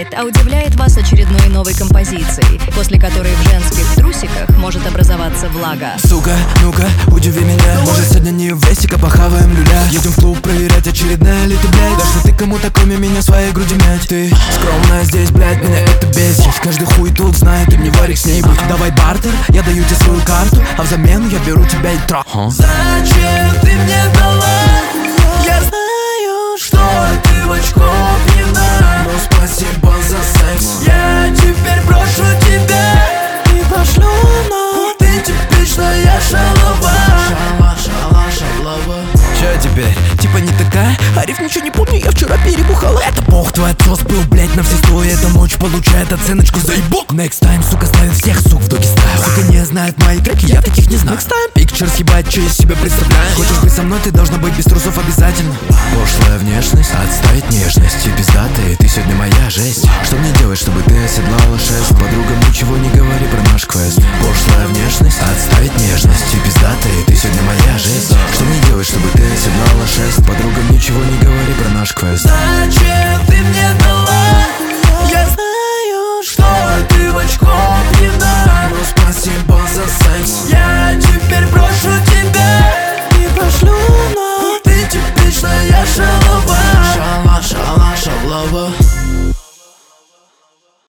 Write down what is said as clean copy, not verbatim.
удивляет, а удивляет вас очередной новой композицией, после которой в женских трусиках может образоваться влага. Сука, ну-ка, удиви меня. Может, сегодня не в вестика, похаваем люля. Едем в клуб проверять, очередная ли ты, блядь. Да что ты кому-то, кроме меня, своей груди мять. Ты скромная здесь, блядь, меня это бесит. Каждый хуй тут знает, ты мне варик с ней будь. Давай бартер, я даю тебе свою карту, а взамен я беру тебя и трах. Зачем ты мне дала? Я знаю, что ты в очко пьяна, но спасибо за секс. Я теперь брошу тебя и пошлю на. Ты типичная шалава. Шалава. Че теперь? Типа не такая? Ариф, ничего не помню, я вчера перебухала. Это бог твой отсос был, блять, на все сто. Эта ночь получает оценочку за ебок. Next time, сука, ставит всех сук в доги стайл. Сука не знает мои треки, я таких не знаю. Next time, pictures, ебать, что из себя представляешь. Хочешь быть со мной, ты должна быть без трусов обязательно. Пошлая внешность, отставить нежность. И пиздатый, ты сегодня моя жесть. Что мне делать, чтобы ты оседлала шест? Подругам ничего не говори про наш квест. Пошлая внешность, отставить нежность. И пиздатый, ты сегодня моя жесть. Что мне делать, чтобы ты оседлала шест? Подругам ничего не говори про наш квест. Зачем ты мне